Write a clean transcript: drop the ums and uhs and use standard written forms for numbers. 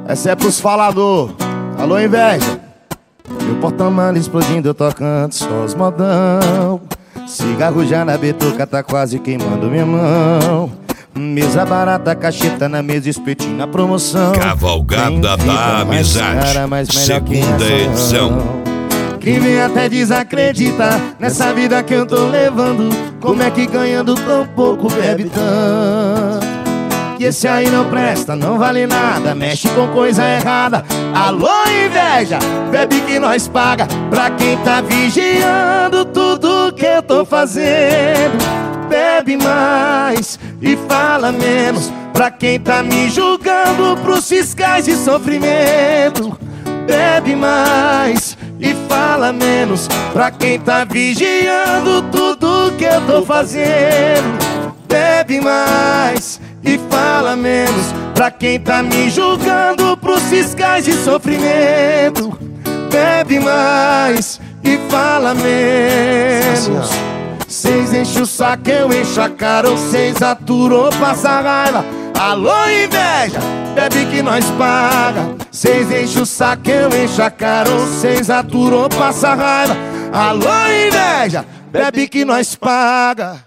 Essa é pros falador. Alô, inveja. Meu porta-mala explodindo, eu tocando só os modão. Cigarro já na betuca, tá quase queimando minha mão. Mesa barata, cacheta na mesa, espetinho na promoção. Cavalgada da Amizade, segunda edição. Quem vem até desacredita nessa vida que eu tô levando. Como é que ganhando tão pouco bebe tanto? Que esse aí não presta, não vale nada, mexe com coisa errada. Alô, inveja, bebe que nós paga. Pra quem tá vigiando tudo que eu tô fazendo. Bebe mais e fala menos. Pra quem tá me julgando pros fiscais de sofrimento. Bebe mais e fala menos. Pra quem tá vigiando tudo que eu tô fazendo. Bebe mais e fala menos. Pra quem tá me julgando pros fiscais de sofrimento. Bebe mais e fala menos. Cês enchem o saco, eu encho a cara. Ou cês aturou, passa raiva. Alô, inveja, bebe que nós paga. Cês enchem o saco, eu encho a cara. Ou cês aturou, passa raiva. Alô, inveja, bebe que nós paga.